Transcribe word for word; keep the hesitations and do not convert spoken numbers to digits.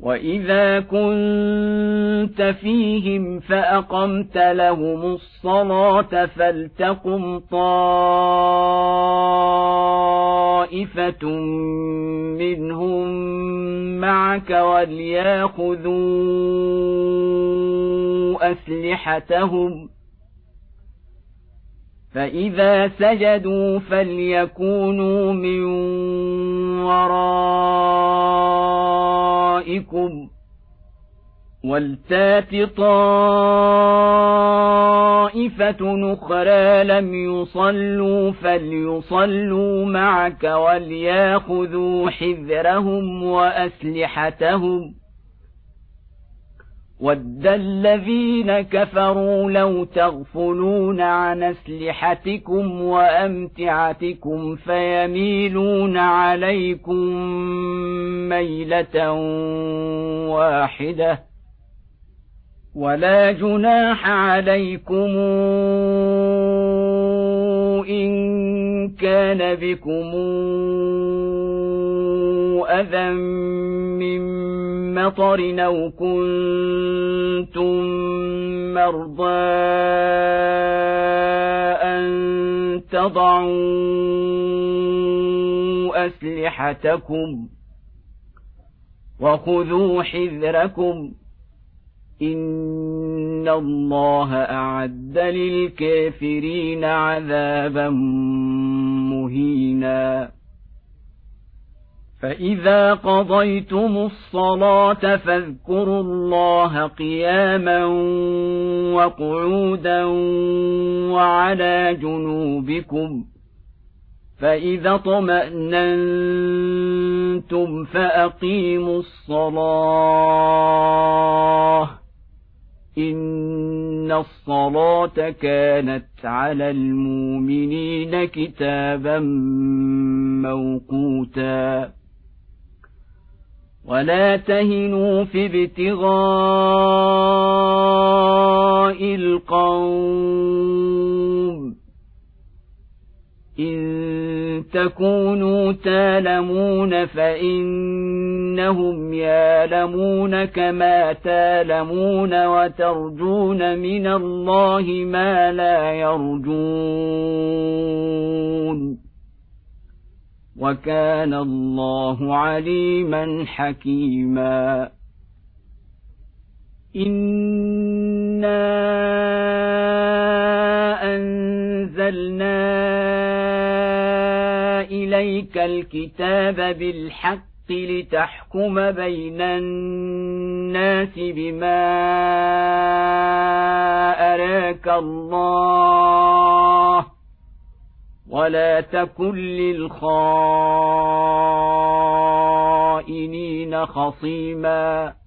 وإذا كنت فيهم فأقمت لهم الصلاة فلتقم طائفة منهم معك وليأخذوا أسلحتهم فإذا سجدوا فليكونوا من ورائكم ولتات طائفة أخرى لم يصلوا فليصلوا معك وليأخذوا حذرهم وأسلحتهم ود الذين كفروا لو تغفلون عن أسلحتكم وأمتعتكم فيميلون عليكم ميلة واحدة ولا جناح عليكم إن كان بكم أذى من مطر أو كنتم مرضى أن تضعوا أسلحتكم وخذوا حذركم إن الله أعد للكافرين عذابا مهينا فإذا قضيتم الصلاة فاذكروا الله قياما وقعودا وعلى جنوبكم فإذا اطمأننتم فأقيموا الصلاة إن الصلاة كانت على المؤمنين كتابا موقوتا ولا تهنوا في ابتغاء القوم إن تكونوا تالمون فإنهم يالمون كما تالمون وترجون من الله ما لا يرجون وكان الله عليما حكيما إنا أنزلنا إليك الكتاب بالحق لتحكم بين الناس بما أراك الله ولا تكن للخائنين خصيما